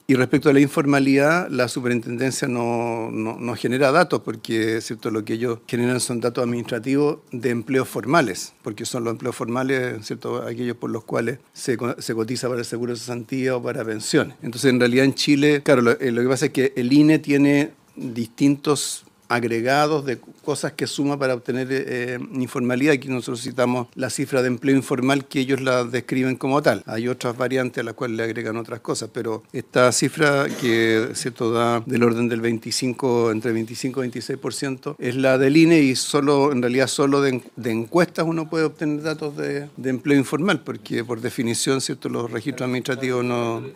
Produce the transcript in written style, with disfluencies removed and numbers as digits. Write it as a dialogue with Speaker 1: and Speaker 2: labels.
Speaker 1: Y respecto a la informalidad, la superintendencia no genera datos porque, ¿cierto?, lo que ellos generan son datos administrativos de empleos formales, porque son los empleos formales, ¿cierto?, aquellos por los cuales se cotiza para el seguro de cesantía o para pensiones. Entonces, en realidad en Chile, claro, lo que pasa es que el INE tiene distintos agregados de cosas que suma para obtener informalidad. Aquí nosotros citamos la cifra de empleo informal que ellos la describen como tal. Hay otras variantes a las cuales le agregan otras cosas, pero esta cifra que, ¿cierto?, da del orden del 25, entre 25 y 26% es la del INE y en realidad solo de encuestas uno puede obtener datos de empleo informal, porque por definición, ¿cierto?, los registros administrativos